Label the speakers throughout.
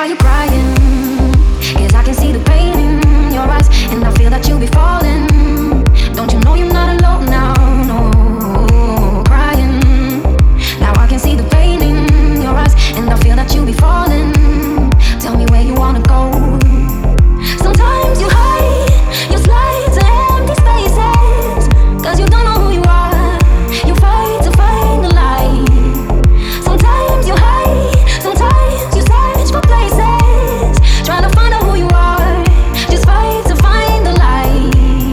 Speaker 1: why you're crying, 'cause I can see the pain in your eyes, and I feel that you'll be falling. Don't you know you're not alone now? No, crying. Now I can see the pain in your eyes, and I feel that you'll be falling. Tell me where you wanna go. Sometimes you hide, you slide to empty spaces, 'cause you don't know who you are. You fight to find the light. Sometimes you hide, sometimes you search for places, trying to find out who you are. Just fight to find the light.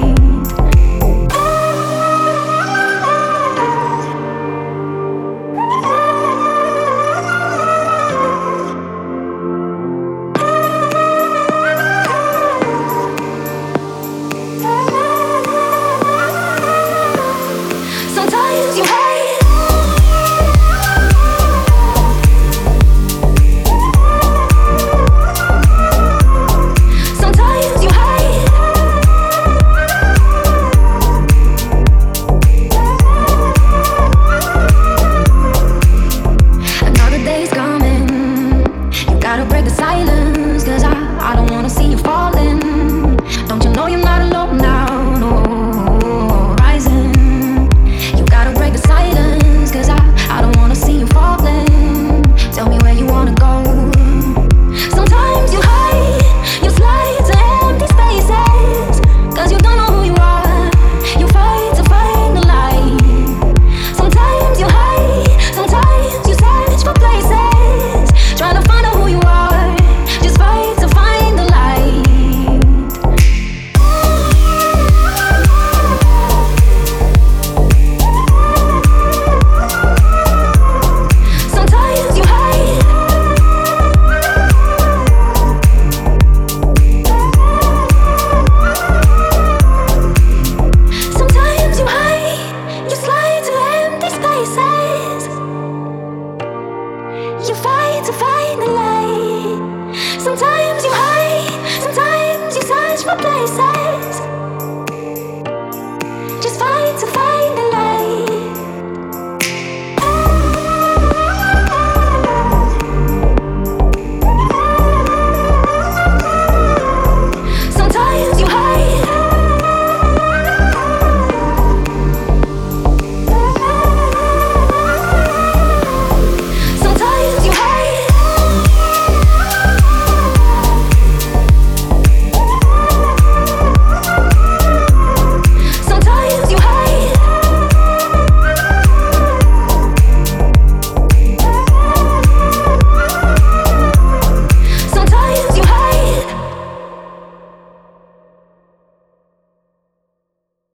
Speaker 1: Sometimes you hide. Sometimes you hide. Another day's coming. You gotta break the silence, 'cause I don't wanna see you falling. Don't you know you're not alone now? No, rising. You gotta break the silence, 'cause I don't wanna see you falling. Tell me where you wanna go. Sometimes you hide, you slide to empty spaces, 'cause you don't know who you are. You fight to find the light. Sometimes you hide, sometimes you search for places, trying to find out who you are. Just fight to find the light. Sometimes you hide. Sometimes you hide, you slide to empty spaces. You fight to find the light. Sometimes